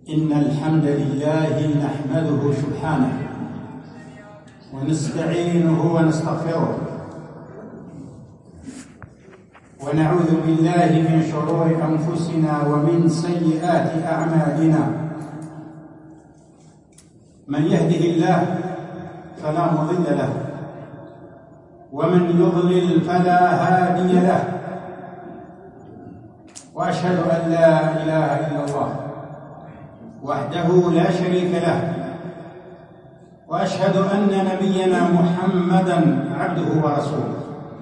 إن الحمد لله نحمده سبحانه ونستعينه ونستغفره ونعوذ بالله من شرور أنفسنا ومن سيئات أعمالنا. من يهده الله فلا مضل له ومن يضلل فلا هادي له، وأشهد أن لا إله إلا الله وحده لا شريك له، وأشهد أن نبينا محمدًا عبده ورسوله.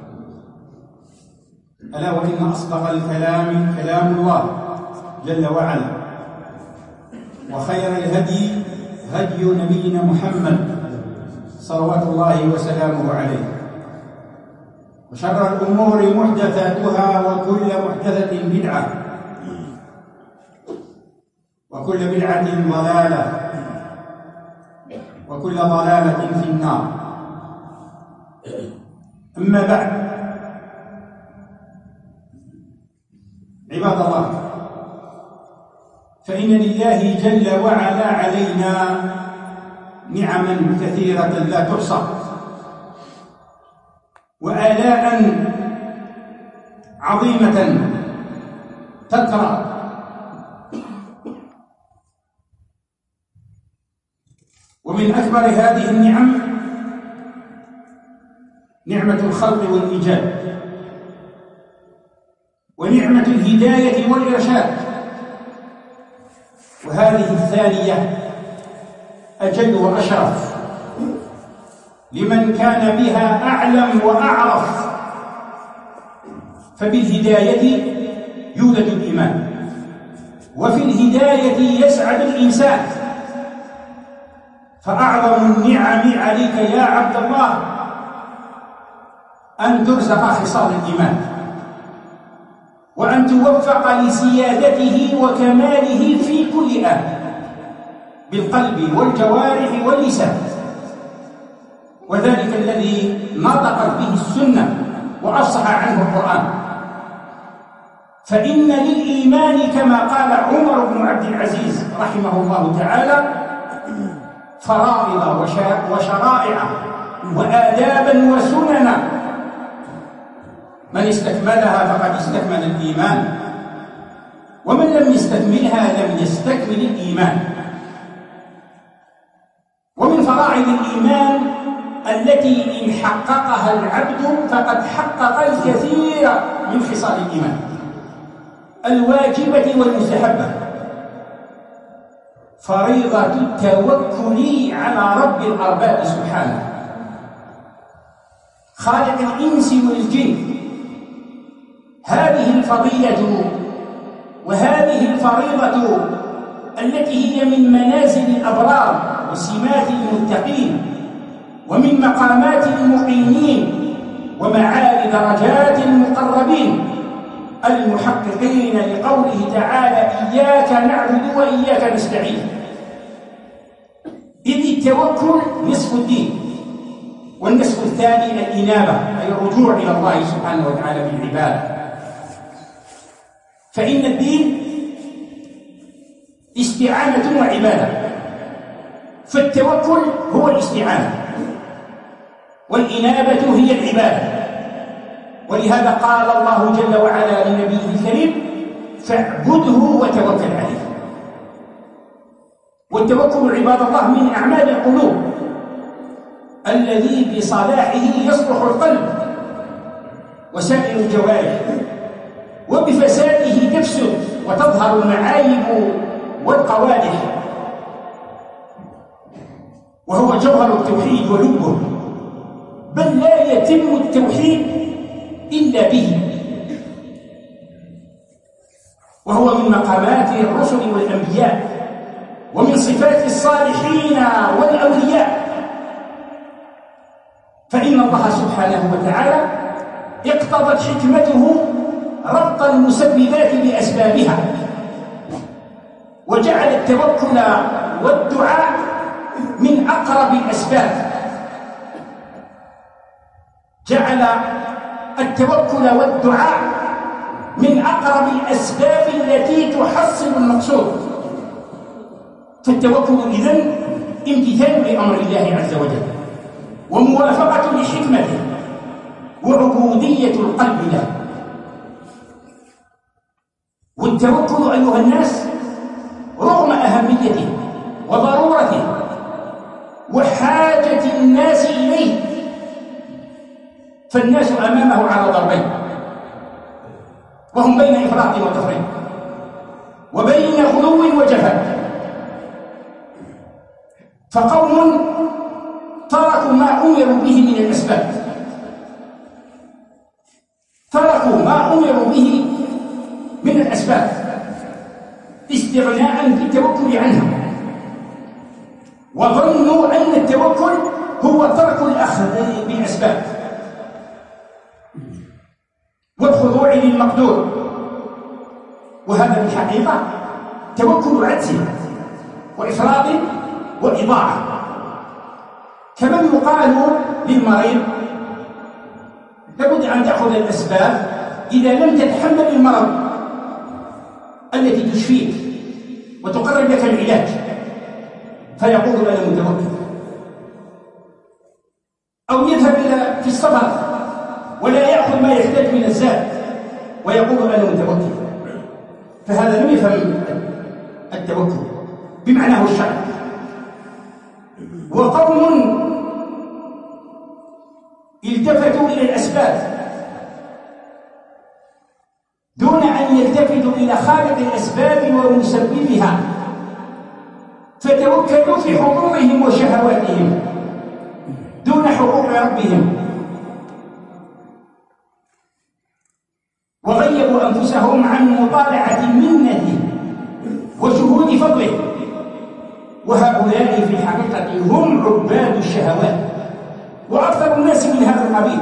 ألا وإن أصدق الكلام كلام الله جل وعلا، وخير الهدي هدي نبينا محمد صلوات الله وسلامه عليه، وشر الأمور محدثاتها وكل محدثة بدعة وكل بدعة ضلالة وكل ضلالة في النار. أما بعد، عباد الله، فإن لله جل وعلا علينا نعما كثيرة لا تحصى، وآلاء عظيمة تترى، ومن أكبر هذه النعم نعمة الخلق والإيجاد، ونعمة الهداية والإرشاد، وهذه الثانية أجل وأشرف لمن كان بها أعلم وأعرف. فبالهداية يولد الإيمان، وفي الهداية يسعد الإنسان. فأعظم النعم عليك يا عبد الله أن ترزق خصال الإيمان، وأن توفق لسيادته وكماله في كل آن، بالقلب والجوارح واللسان، وذلك الذي نطقت به السنة وأفصح عنه القرآن. فإن للإيمان كما قال عمر بن عبد العزيز رحمه الله تعالى فرائض وشرائع وآدابا وسننا، من استكملها فقد استكمل الإيمان، ومن لم يستكملها لم يستكمل الإيمان. ومن فرائض الإيمان التي إن حققها العبد فقد حقق الكثير من خصال الإيمان الواجبة والمستحبة، فريضة التوكل على رب الأرباب سبحانه خالق الإنس والجن. هذه الفضيلة وهذه الفريضة التي هي من منازل الأبرار وسمات المتقين ومن مقامات المقيمين ومعالي درجات المقربين المحققين لقوله تعالى إياك نعبد وإياك نستعين. إذ التوكل نصف الدين، والنصف الثاني الإنابة، أي الرجوع إلى الله سبحانه وتعالى بالعبادة. فإن الدين استعانة وعبادة، فالتوكل هو الاستعانة والإنابة هي العبادة. ولهذا قال الله جل وعلا لنبيه الكريم فاعبده وتوكل عليه. والتوكل عباد الله من أعمال القلوب الذي بصلاحه يصلح القلب وسائر الجوارح، وبفساده تفسد وتظهر المعايب والقوادح، وهو جوهر التوحيد ولبه، بل لا يتم التوحيد إلا به، وهو من مقامات الرسل والأنبياء ومن صفات الصالحين والأولياء. فإن الله سبحانه وتعالى اقتضت حكمته ربط المسببات بأسبابها، وجعل التوكل والدعاء من أقرب الأسباب، جعل التوكل والدعاء من أقرب الأسباب التي تحصل المقصود. فالتوكل إذن امتثال لأمر الله عز وجل وموافقة لحكمته وعبودية القلب له. والتوكل أيها الناس رغم أهميته وضرورته وحاجة الناس إليه، فالناس أمامه على ضربين، وهم بين إفراط وتفريط وبين غلو وجفاء. فقوم تركوا ما أمروا به من الأسباب، تركوا ما أمروا به من الأسباب استغناء بالتوكل عنها، وظنوا أن التوكل هو ترك الأخذ بالأسباب والخضوع للمقدور، وهذا في الحقيقة توكل عجز وإفراط وإضاعة. كمن يقال للمريض لابد أن تأخذ الأسباب إذا لم تتحمل المرض التي تشفيك وتقرب لك العلاج، فيقول أنا متوكل. أو يذهب في السفر ولا يأخذ ما يحتاج من الزاد ويقول أنا متوكل، فهذا لم يفهم التوكل بمعناه الشرعي. وقوم التفتوا إلى الأسباب دون أن يلتفتوا إلى خالق الأسباب ومسببها، فتوكلوا في حظوظهم وشهواتهم دون حقوق ربهم، وغيبوا أنفسهم عن مطالعة منته وشهود فضله. وهؤلاء في الحقيقة هم عباد الشهوات وأكثر الناس من هذا القبيل،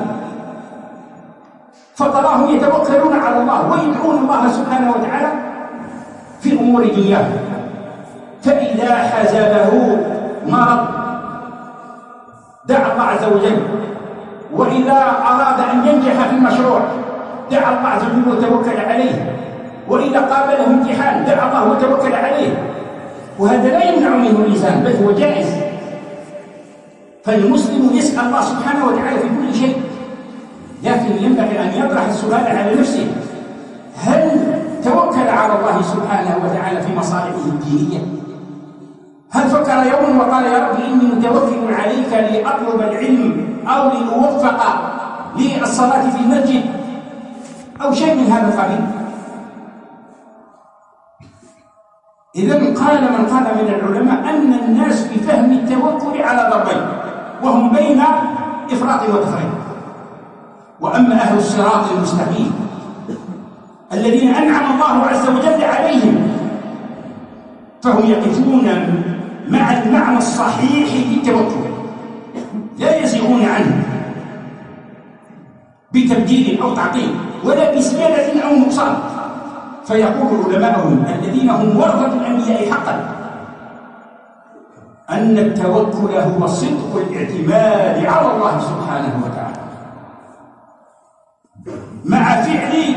فتراهم يتوكلون على الله ويدعون الله سبحانه وتعالى في أمور دنياه، فإذا حزبه مرض دعا الله عز وجل، وإذا أراد أن ينجح في المشروع دعا الله عز وجل وتوكل عليه، وإذا قابله امتحان دعا الله وتوكل عليه. وهذا لا يمنع منه الإنسان بل هو جائز، فالمسلم يسأل الله سبحانه وتعالى في كل شيء، لكن ينبغي أن يطرح السؤال على نفسه: هل توكل على الله سبحانه وتعالى في مصالحه الدينية؟ هل فكر يوم وقال يا رب إني متوكل عليك لأطلب العلم أو لأوفق للصلاة في المسجد أو شيء من هذا القبيل؟ إذن قال من قال من العلماء أن الناس في فهم التوكل على ضربين، وهم بين إفراط وتفريط. وأما أهل الصراط المستقيم الذين أنعم الله عز وجل عليهم فهم يقفون مع المعنى الصحيح للتوكل، لا يزيغون عنه بتبديل أو تعطيل ولا بزيادة أو نقصان. فيقول علماؤهم الذين هم ورثة الأنبياء حقا أن التوكل هو صدق الاعتماد على الله سبحانه وتعالى مع فعل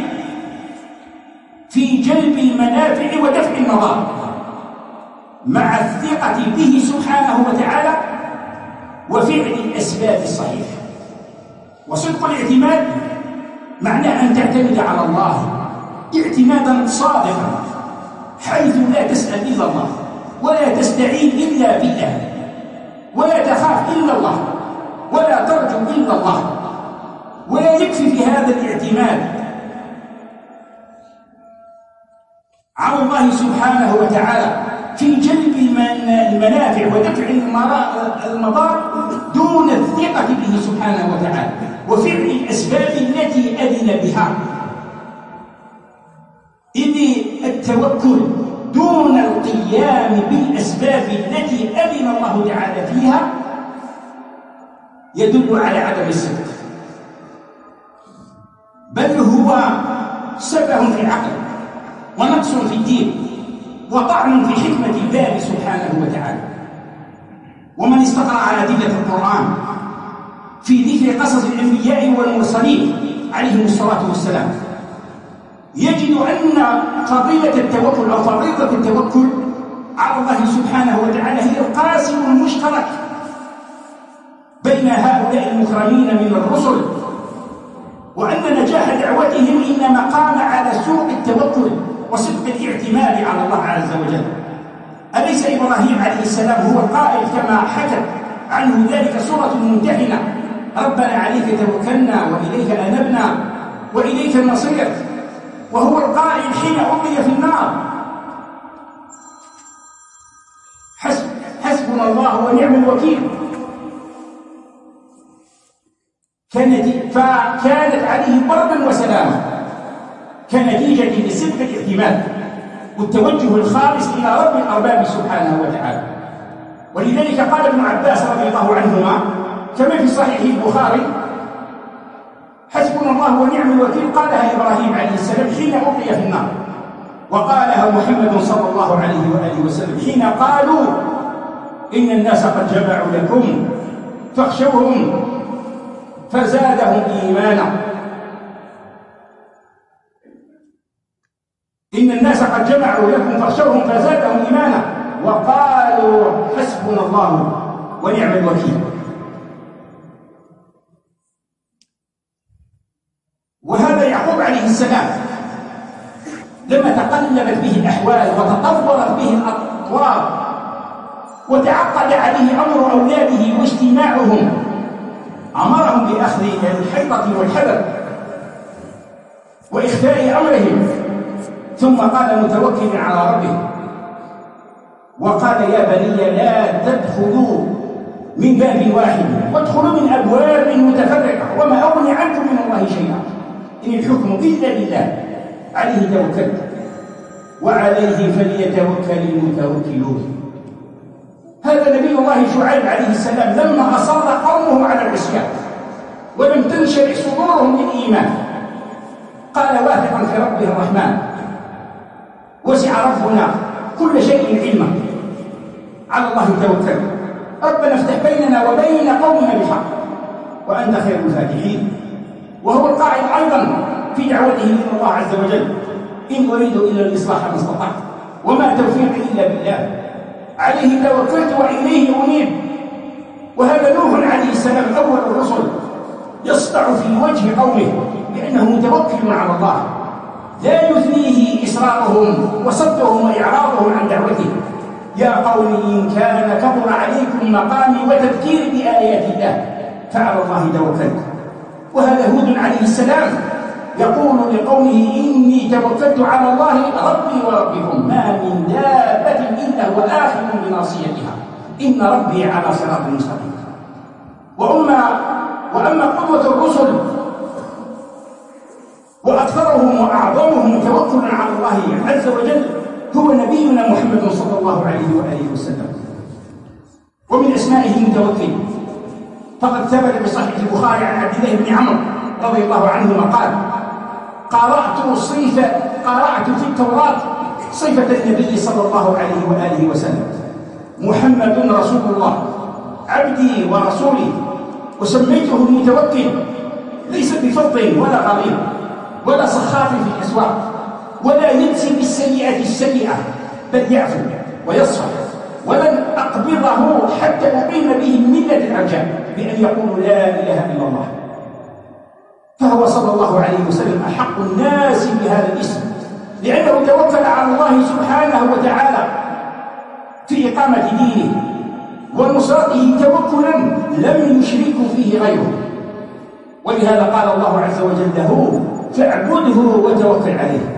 في جلب المنافع ودفع المضار، مع الثقة به سبحانه وتعالى وفعل الأسباب الصحيحة. وصدق الاعتماد معناه أن تعتمد على الله اعتمادا صادقا، حيث لا تسأل إلا الله ولا تستعين إلا بالله ولا تخاف إلا الله ولا ترجو إلا الله. ولا يكفي في هذا الاعتماد على الله سبحانه وتعالى في جلب المنافع ودفع المضار دون الثقة به سبحانه وتعالى وفعل الأسباب التي أذن بها، إذ التوكل دون القيام بالأسباب التي أذن الله تعالى فيها يدل على عدم الصدق، بل هو سفه في العقل ونقص في الدين وطعن في حكمة الله سبحانه وتعالى. ومن استقرأ على أدلة القرآن في ذكر قصص الأنبياء والمرسلين عليهم الصلاة والسلام يجد أن فضيلة التوكل أو فريضة التوكل على الله سبحانه وتعالى هي القاسم المشترك بين هؤلاء المكرمين من الرسل، وأن نجاح دعوتهم إنما قام على سوء التوكل وصدق الاعتماد على الله عز وجل. أليس إبراهيم عليه السلام هو القائل كما حكت عنه ذلك سورة الممتحنة: ربنا عليك توكلنا وإليك أنبنا وإليك المصير، وهو القائل حين ألقي في النار: حسبنا الله ونعم الوكيل. فكانت عليه بردا وسلاما كنتيجة لصدق الاعتماد والتوجه الخالص إلى رب الأرباب سبحانه وتعالى. ولذلك قال ابن عباس رضي الله عنهما كما في صحيح البخاري: حسبنا الله ونعم الوكيل قالها إبراهيم عليه السلام حين ألقي في النار، وقالها محمد صلى الله عليه وآله وسلم حين قالوا إن الناس قد جمعوا لكم فاخشوهم فزادهم إيمانا. إن الناس قد جمعوا لكم فاخشوهم فزادهم إيمانا وقالوا حسبنا الله ونعم الوكيل. وهذا يعقوب عليه السلام لما تقلبت به الأحوال وتطورت به الأطوار وتعقد عليه أمر أولاده واجتماعهم أمرهم بأخذ الحيطة والحذر وإخفاء أمرهم، ثم قال متوكلا على ربه وقال: يا بني لا تدخلوا من باب واحد وادخلوا من أبواب متفرقة وما أغني عنكم من الله شيئا إن الحكم إلا لله عليه توكلت وعليه فليتوكل المتوكلون. هذا نبي الله شعيب عليه السلام لما أصر قومه على العصيان ولم تنشرح صدورهم للإيمان قال واثقا في ربه الرحمن: وسع ربنا كل شيء علما، على الله توكل، ربنا افتح بيننا وبين قومنا بالحق وأنت خير الفاتحين. وهو القائل أيضا في دعوته إلى الله عز وجل: إن أريد إلا الإصلاح ما استطعت وما توفيقي إلا بالله عليه توكلت وإليه أنيب. وهذا نوح عليه السلام أول الرسل يسطع في وجه قومه بأنه متوكل على الله لا يثنيه إصرارهم وصدهم وإعراضهم عن دعوته: يا قوم إن كان كبر عليكم مقامي وتذكيري بآيات الله فعلى الله توكلت. وهذا هود عليه السلام يقول لقومه: إني توكلت على الله ربي وربكم ما من دابة إلا هو آخذ بناصيتها إن ربي على صراط مستقيم. وأما قدوة الرسل وأكثرهم وأعظمهم توكلا على الله عز وجل هو نبينا محمد صلى الله عليه وآله وسلم. ومن أسمائه المتوكل فقد ثبت بصحيح البخاري عن عبد الله بن عمرو رضي الله عنهما قال: قرأت في التوراة صفة النبي صلى الله عليه وآله وسلم: محمد رسول الله عبدي ورسولي، وسميته المتوكل، ليس بفظ ولا غليظ ولا سخاف في الأسواق ولا يجزي بالسيئة السيئة بل يعفو ويصفح، ولن أقبضه حتى أقيم به ملة العجاب بأن يقولوا لا إله إلا الله. فهو صلى الله عليه وسلم أحق الناس بهذا الاسم لأنه توكل على الله سبحانه وتعالى في إقامة دينه ونصرته توكلا لم يشركوا فيه غيره. ولهذا قال الله عز وجل له: فاعبده وتوكل عليه.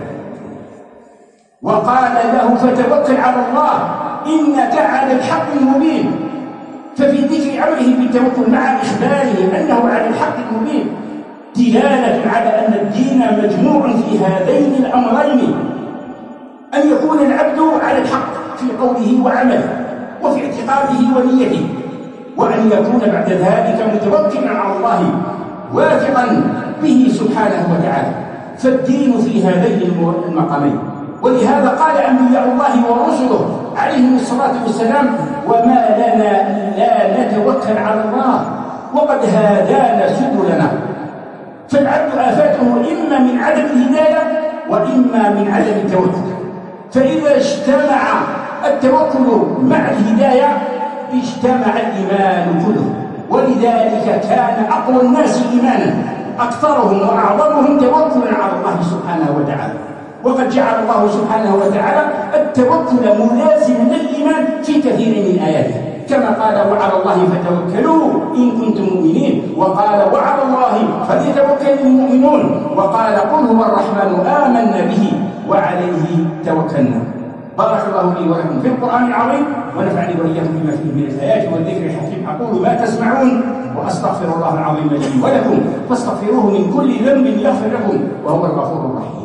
وقال له: فتوكل على الله إنك على الحق المبين. ففي ذكر أمره بالتوكل مع إخباره أنه على الحق المبين دلالة على أن الدين مجموع في هذين الأمرين: أن يكون العبد على الحق في قوله وعمله وفي اعتقاده ونيته، وأن يكون بعد ذلك متوكلا على الله واثقا به سبحانه وتعالى. فالدين في هذين المقامين. ولهذا قال أنبياء الله ورسله عليهم الصلاة والسلام: وما لنا لا نتوكل على الله وقد هدانا سبلنا. فالعبد آفاته إما من عدم الهداية وإما من عدم التوكل. فإذا اجتمع التوكل مع الهداية اجتمع الإيمان كله، ولذلك كان أقوى الناس إيمانا أكثرهم وأعظمهم توكلا على الله سبحانه وتعالى. وقد جعل الله سبحانه وتعالى التوكل ملازما للإيمان في كثير من آياته، كما قال وعلى الله فتوكلوا إن كنتم مؤمنين، وقال وعلى الله فليتوكل المؤمنون، وقال قل هو الرحمن آمنا به وعليه توكلنا. بارك الله لي ولكم في القرآن العظيم، ونفعني وإياكم بما فيه من الآيات والذكر الحكيم. أقول ما تسمعون وأستغفر الله العظيم لي ولكم فاستغفروه من كل ذنب يغفر لكم وهو الغفور الرحيم.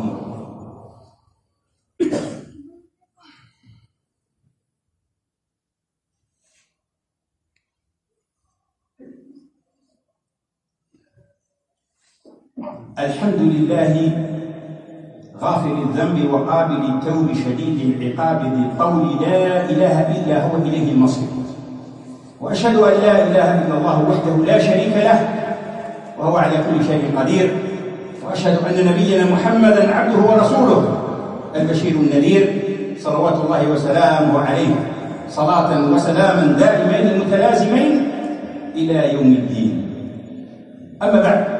الحمد لله غافر الذنب وقابل التوب شديد العقاب ذي القول لا إله إلا هو إليه المصير، وأشهد أن لا إله إلا الله وحده لا شريك له وهو على كل شيء قدير، وأشهد أن نبينا محمدا عبده ورسوله البشير النذير صلوات الله وسلامه عليه صلاة وسلاما دائمين متلازمين إلى يوم الدين. أما بعد،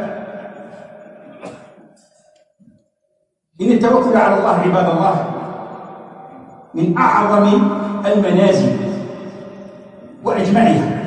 إن التوكل على الله عباد الله من أعظم المنازل وأجمعها،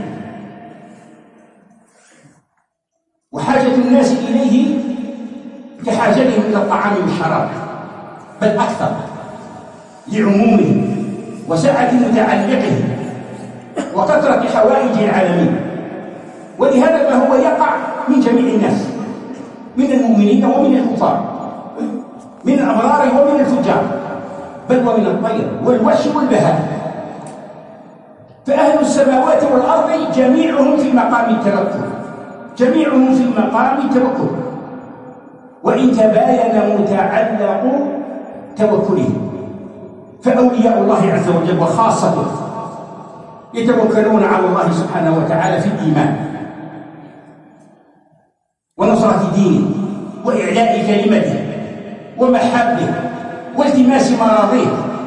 وحاجة الناس إليه كحاجتهم إلى الطعام والشراب، بل أكثر لعمومه وسعة متعلقه وكثرة حوائج العالمين. ولهذا فهو يقع من جميع الناس، من المؤمنين ومن الكفار، من الأبرار ومن الفجار، بل ومن الطير والوحش والبهائم. فأهل السماوات والأرض جميعهم في مقام التوكل، جميعهم في مقام التوكل، وإن تباين متعلق توكله. فأولياء الله عز وجل وخاصته يتوكلون على الله سبحانه وتعالى في الإيمان ونصرة دينه وإعلاء كلمته ومحبه والتماس مراضيه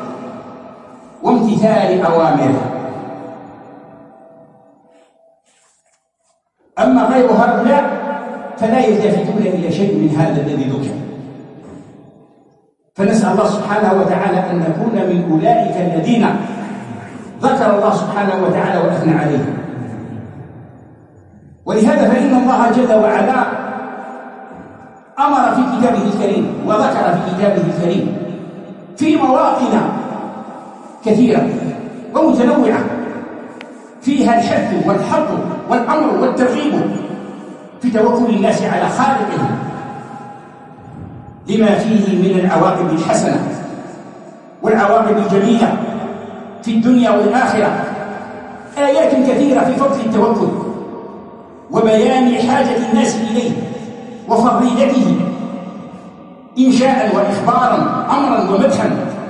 وامتثال أوامره. أما غير هؤلاء فلا يلتفتون إلى شيء من هذا الذي ذكر. فنسأل الله سبحانه وتعالى أن نكون من أولئك الذين ذكر الله سبحانه وتعالى وأثنى عليه. ولهذا فإن الله جل وعلا أمر في كتابه الكريم وذكر في كتابه الكريم في مواطن كثيرة ومتنوعة فيها الحث والحظ والأمر والترغيب في توكل الناس على خالقهم لما فيه من العواقب الحسنة والعواقب الجميلة في الدنيا والآخرة. آيات كثيرة في فضل التوكل وبيان حاجة الناس إليه وفضيلته إنشاء وإخبارا أمرا ومدحا،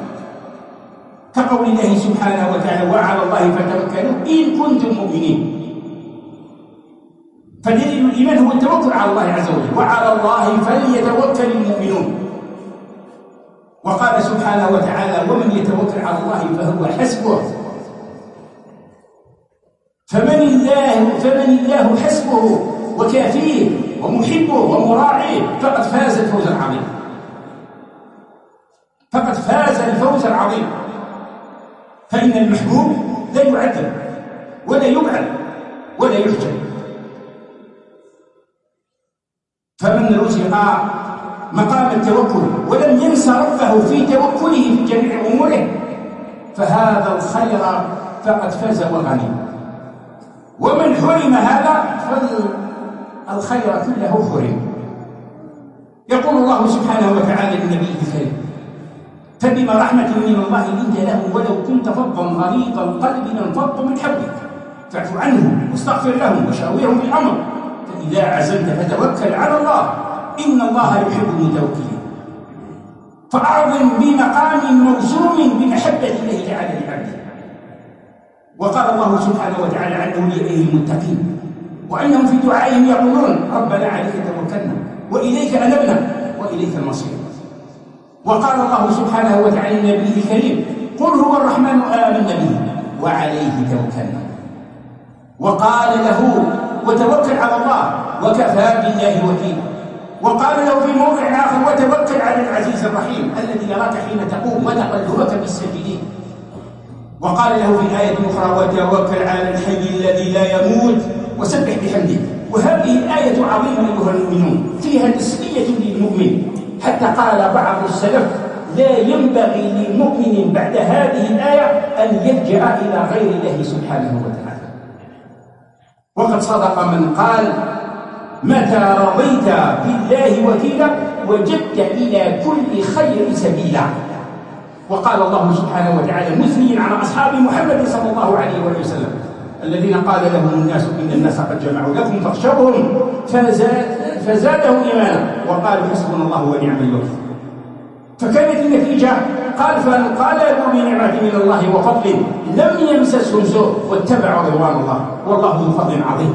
كقول الله سبحانه وتعالى وعلى الله فتوكلوا إن كنتم مؤمنين. فدليل الإيمان هو التوكل على الله عز وجل، وعلى الله فليتوكل المؤمنون. وقال سبحانه وتعالى ومن يتوكل على الله فهو حسبه. فمن الله حسبه وكافيه ومحبه ومراعيه فقد فاز الفوز العظيم، فقد فاز الفوز العظيم. فإن المحبوب لا يعذب ولا يبعد ولا يحجب. فمن رزق مقام التوكل ولم ينس ربه في توكله في جميع أموره فهذا الخير فقد فاز وغني. ومن حرم هذا فالخير كله حرم. يقول الله سبحانه وتعالى لنبيه الكريم فبما رحمة من الله لنت لهم ولو كنت فظا غليظ القلب لانفضوا من حولك فاعف عنهم واستغفر لهم وشاورهم في الأمر فإذا عزمت فتوكل على الله إن الله يحب المتوكلين. فأعظم بمقام موسوم بمحبة الله تعالى لعبده. وقال الله سبحانه وتعالى عن أوليائه المتقين وأنهم في دعائهم يقولون ربنا عليك توكلنا وإليك أنبنا وإليك المصير. وقال الله سبحانه وتعالى لنبيه الكريم قل هو الرحمن آمنا به وعليه توكلنا. وقال له وتوكل على الله وكفى بالله وكيلا. وقال له في موضع آخر وتوكل على العزيز الرحيم الذي يراك حين تقوم وتقلبك بالساجدين. وقال له في آية أخرى وتوكل على الحي الذي لا يموت وسبح بحمده. وهذه الآية عظيمة أيها المؤمنون، فيها تسلية للمؤمن، حتى قال بعض السلف لا ينبغي للمؤمن بعد هذه الآية أن يلجأ إلى غير الله سبحانه وتعالى. وقد صدق من قال متى رضيت بالله وكيلا وجدت إلى كل خير سبيلا. وقال الله سبحانه وتعالى مثنيا على أصحاب محمد صلى الله عليه وسلم الذين قال لهم الناس إن الناس قد جمعوا لكم فاخشوهم فزادهم إيمانا وقالوا حسبنا الله ونعم الوكيل. فكانت النتيجة قال فانقلبوا بنعمة من الله وفضل لم يمسسهم سوء واتبعوا رضوان الله والله ذو فضل عظيم.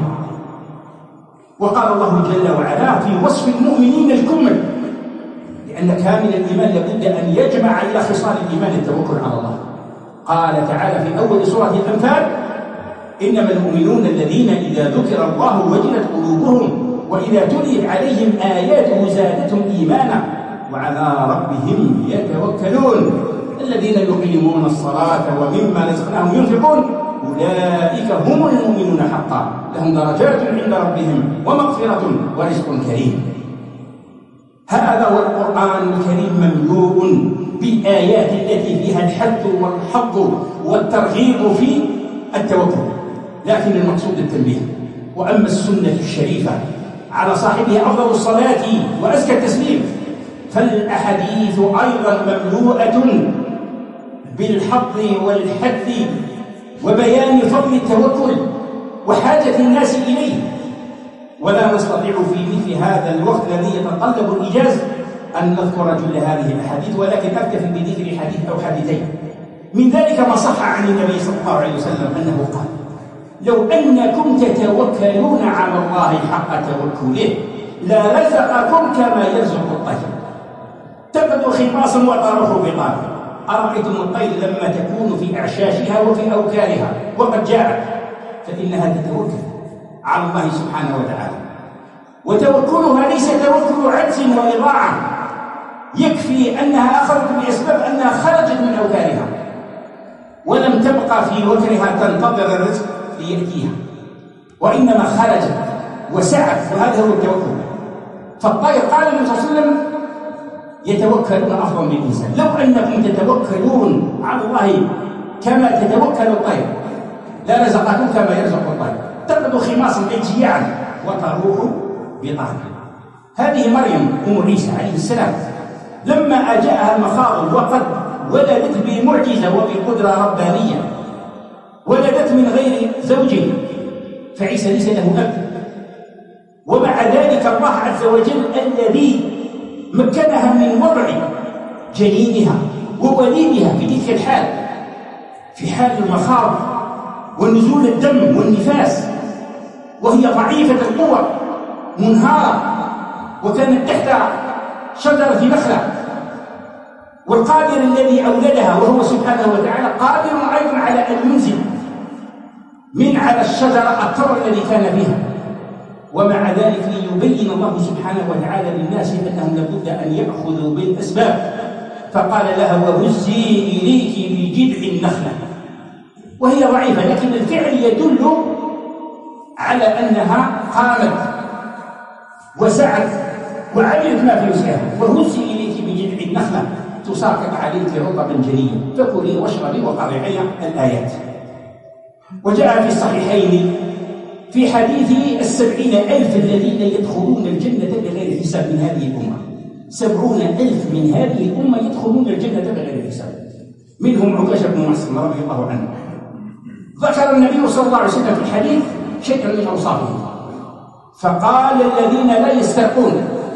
وقال الله جل وعلا في وصف المؤمنين الكمل، لأن كامل الإيمان لابد أن يجمع إلى خصال الإيمان التوكل على الله. قال تعالى في أول سورة الأنفال إنما المؤمنون الذين إذا ذكر الله وجلت قلوبهم وإذا تليت عليهم آياته زادتهم إيمانا وعلى ربهم يتوكلون الذين يقيمون الصلاة ومما رزقناهم ينفقون أولئك هم المؤمنون حقا لهم درجات عند ربهم ومغفرة ورزق كريم. هذا هو القرآن الكريم مملوء بالآيات التي فيها الحث والحظ والترغيب في التوكل، لكن المقصود التنبيه. وأما السنة الشريفة على صاحبها أفضل الصلاة وأزكى التسليم فالأحاديث أيضا مملوءة بالحظ والحث وبيان فضل التوكل وحاجة الناس إليه. ولا نستطيع في مثل هذا الوقت الذي يتطلب الإيجاز أن نذكر جل هذه الأحاديث، ولكن أكتفي بذكر حديث أو حديثين. من ذلك ما صح عن النبي صلى الله عليه وسلم أنه قال لو أنكم تتوكلون على الله حق توكله لرزقكم كما يرزق الطير تبدو خماصا وتروح بطار. أرأيتم الطير لما تكون في أعشاشها وفي أوكارها وقد جاءت فإنها تتوكل على الله سبحانه وتعالى، وتوكلها ليس توكل عجز وإضاعة، يكفي أنها أخذت بأسباب أنها خرجت من أوكارها ولم تبقى في وكرها تنتظر الرزق ليأتيها، وإنما خرجت وسعت، وهذا هو التوكل. فالطير قال النبي صلى الله عليه وسلم يتوكلون أفضل من الإنسان. لو أنكم تتوكلون على الله كما تتوكل الطير لرزقكم كما يرزق الطير تبدو خماصا جياعا وتروح بطانا. هذه مريم أم عيسى عليه السلام لما أجاءها المخاض وقد ولدت بمعجزة وبقدرة ربانية، ولدت من غير زوج، فعيسى ليس له أب، ومع ذلك الله عز وجل الذي مكنها من وضع جنينها ووليدها في تلك الحال، في حال المخاض ونزول الدم والنفاس، وهي ضعيفة القوة منهارة، وكانت تحت شجرة نخلة، والقادر الذي أولدها وهو سبحانه وتعالى قادر أيضا على أن ينزل من على الشجرة الطور الذي كان فيها. ومع ذلك ليبين الله سبحانه وتعالى للناس أنهم لابد أن يأخذوا بالأسباب، فقال لها وهزي إليك بجذع النخلة، وهي ضعيفة لكن الفعل يدل على أنها قامت وسعت وعملت ما في وسعها. وهزي إليك بجذع النخلة تساقط عليك رطبا جنيا فكلي واشربي وقرئي الآيات. وجاء في الصحيحين في حديث 70,000 الذين يدخلون الجنة بغير حساب من هذه الأمة، 70,000 من هذه الأمة يدخلون الجنة بغير حساب، منهم عكاشة بن محصن رضي الله عنه. ذكر النبي صلى الله عليه وسلم في الحديث شيئا من أوصافه فقال الذين لا يسترقون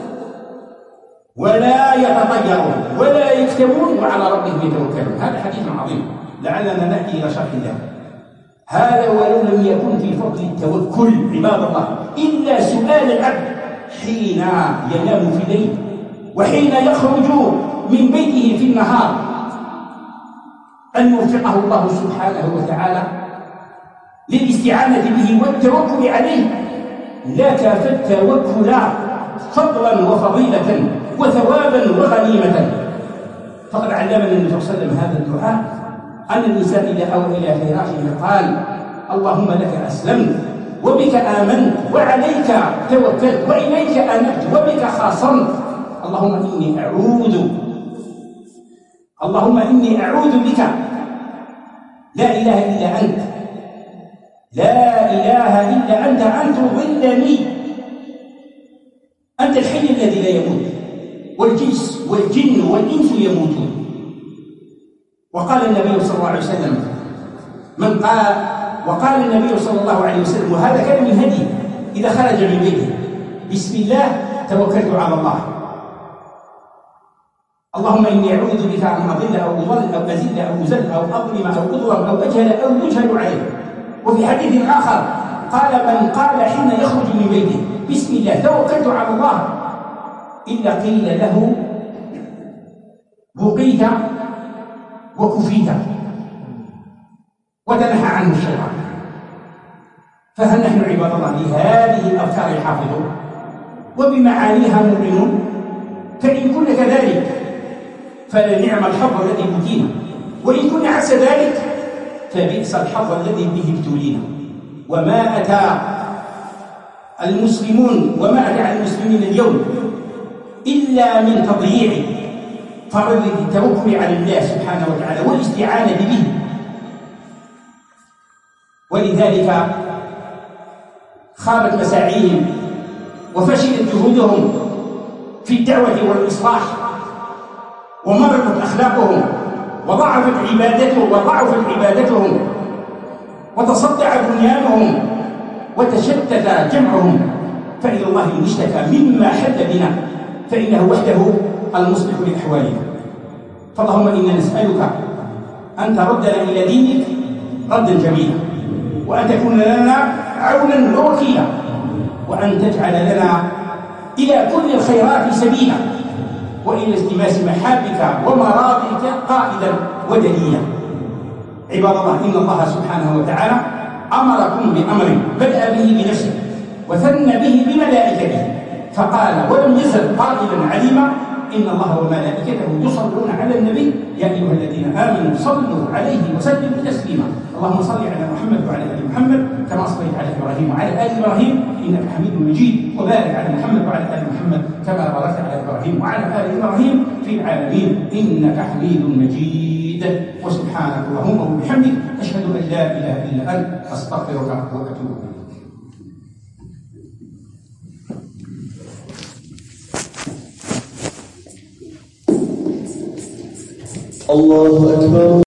ولا يتطيرون ولا يكتمون وعلى ربهم يتوكلون. هذا حديث عظيم لعلنا نأتي إلى شرح له. هذا ولو لم يكن في فضل التوكل عباد الله إلا سؤال العبد حين ينام في الليل وحين يخرج من بيته في النهار، أن يوفقه الله سبحانه وتعالى للاستعانة به والتوكل عليه، لا كافى التوكل فضلا وفضيلة وثوابا وغنيمة. فقد علمنا النبي صلى الله عليه وسلم هذا الدعاء، أن الإنسان إذا أوى إلى فراشه قال: اللهم لك أسلمت وبك آمنت وعليك توكلت وإليك أنبت وبك خاصمت، اللهم إني أعوذ بك، لا إله إلا أنت، لا إله إلا أنت أن تضلني، أنت الحي الذي لا يموت، والجنس والجن والإنس يموتون. وقال النبي صلى الله عليه وسلم وقال النبي صلى الله عليه وسلم، وهذا كان من هديه إذا خرج من بيته: بسم الله توكلت على الله، اللهم إني أعوذ بك أن أضل أو أضل أو أزل أو أزل أو أظلم أو أظلم أو أجهل أو يجهل عليه. وفي حديث آخر قال: من قال حين يخرج من بيته بسم الله توكلت على الله إلا قيل له بقيت وكفيت وتنهى عنه الشيطان. فهل نحن عباد الله بهذه الأذكار حافظون وبمعانيها مؤمنون؟ فإن كنا كذلك فلنعم الحظ الذي أوتينا، وإن كنا عكس ذلك فبئس الحظ الذي به ابتلينا. وما أتى على المسلمين اليوم إلا من تضييع فرض التوكل على الله سبحانه وتعالى والاستعانة به. ولذلك خابت مساعيهم وفشلت جهودهم في الدعوة والإصلاح، ومرضت أخلاقهم، وضعفت عبادتهم، وتصدع بنيانهم، وتشتت جمعهم. فإلى الله المشتكى مما حل بنا، فإنه وحده المصلح لأحوالنا. فاللهم إنا نسألك أن تردنا إلى دينك ردا جميلا، وأن تكون لنا عونا ووكيلا، وأن تجعل لنا إلى كل الخيرات سبيلا، وإلى التماس محابك ومراضيك قائدا ودليلا. عباد الله، إن الله سبحانه وتعالى أمركم بأمر بدأ به بنفسه وثنى به بملائكته، فقال ولم يزل قائلا عليما: إن الله وملائكته يصلون على النبي يا أيها الذين آمنوا صلوا عليه وسلموا تسليما. اللهم صل على محمد وعلى آل محمد كما صليت على إبراهيم وعلى آل إبراهيم إنك حميد مجيد، وبارك على محمد وعلى آل محمد كما باركت على إبراهيم وعلى آل إبراهيم في العالمين إنك حميد مجيد. وسبحانك اللهم وبحمدك أشهد أن لا إله إلا أنت أستغفرك وأتوب إليك. الله أكبر.